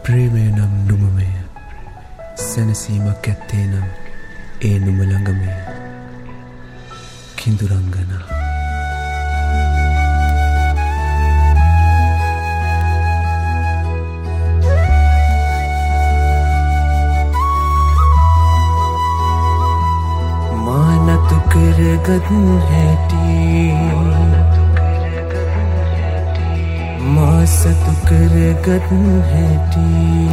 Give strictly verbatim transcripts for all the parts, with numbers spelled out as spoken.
ප්‍රේමය නම් නුමමය, සැනසීමක් ඇත්තේ නම් ඒ නුම ළඟමය. කිඳුරංගනා. මානතු කරගත් හැටි, මා සතු කරගත් හැටි,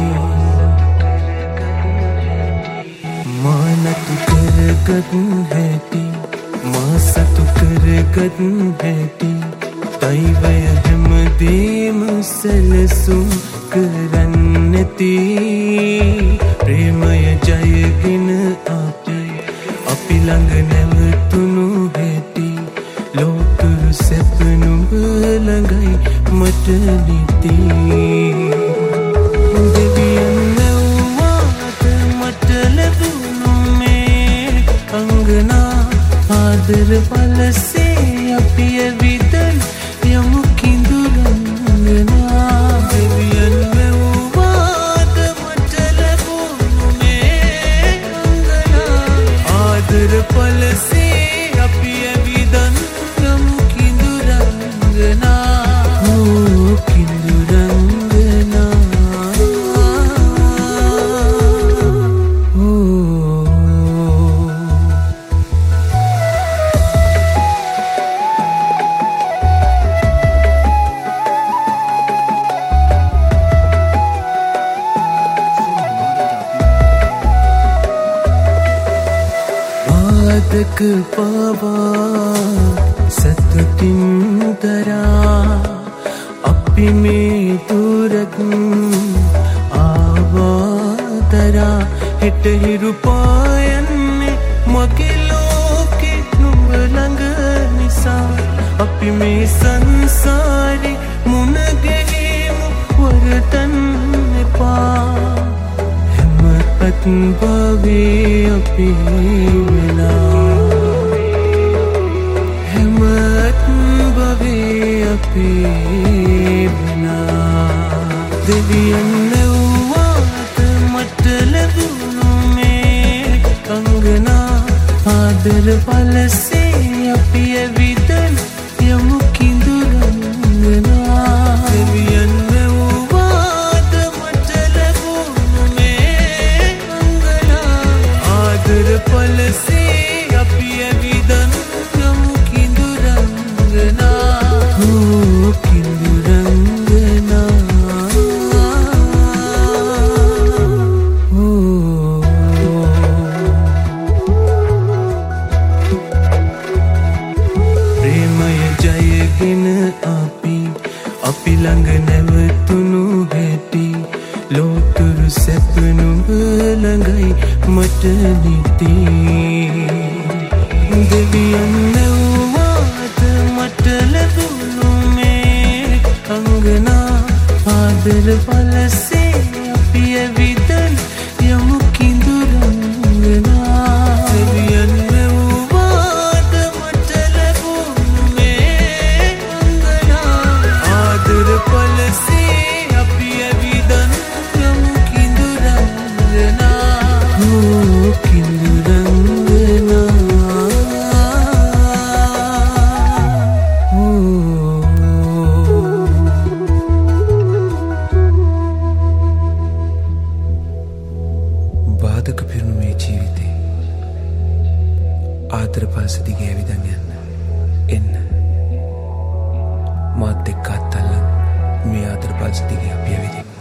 මානතු කරගත් හැටි, මා සතු කරගත් හැටි, දෛවය හැමදේම සැලසුම් කරන්නැති. ප්‍රේමය ජයගෙන අපි අපි ළඟ නැවතුණු හැටි, ලෝතුරු සැප නුඹ ළඟයි මට නිති. දෙවියන් නැව්වාට මට ලැබුණු මේ අංගනා, ආදර පලසේ අපි ඇවිදන් යමු කිඳුරංගනා. දෙවියන් නැව්වාට මට ලැබුණු මේ අංගනා, ආදර පලසේ අපි ඇවිදන් යමු කිඳුරංගනා. ක පවා සතුටින් දරා අපි මේ දුරක් ආවාදරා. හෙට හිරු පායන්නේ මගේ ලෝකෙ නුඹ ළඟ නිසා. අපි මේ සංසාරි මුණ ගැහිමු වරදන් එපා. හැමපත් භවයේ අපි වෙලා, අපි වෙලා. දෙවියන් නැව්වාට මට ලැබුණු මේ අංගනා, ආදර පලසේ අපි ඇවිදන් යමු කිඳුරංගනා. දෙවියන් නැව්වාට මට ලැබුණු මේ අංගනා, ආදර පලසේ අපි ඇවිදන් යමු කිඳුරංගනා. අපි ළඟ නැවතුණු හැටි, ලෝතුරු සැප නුඹ ළඟයි මට නිති. දෙවියන් නැව්වාට මට ලැබුණු මේ අංගනා, ආදර පලසේ අපි ඇවිදන් යමු කිඳුරංගනා. දෙවියන් නැව්වාට මට ලැබුණු මේ අංගනා, ආදර පලසේ අපි ඇවිදන් යමු කිඳුරංගනා. කිඳුරංගනා. බාධක පිරුණු මේ ජීවිතේ ආදර පලස දිගේ ඇවිදන් යන්න එන්න. මාත් එක්ක අත්අල්ලන් මේ ආදර පලස දිගේ අපි ඇවිදිමු.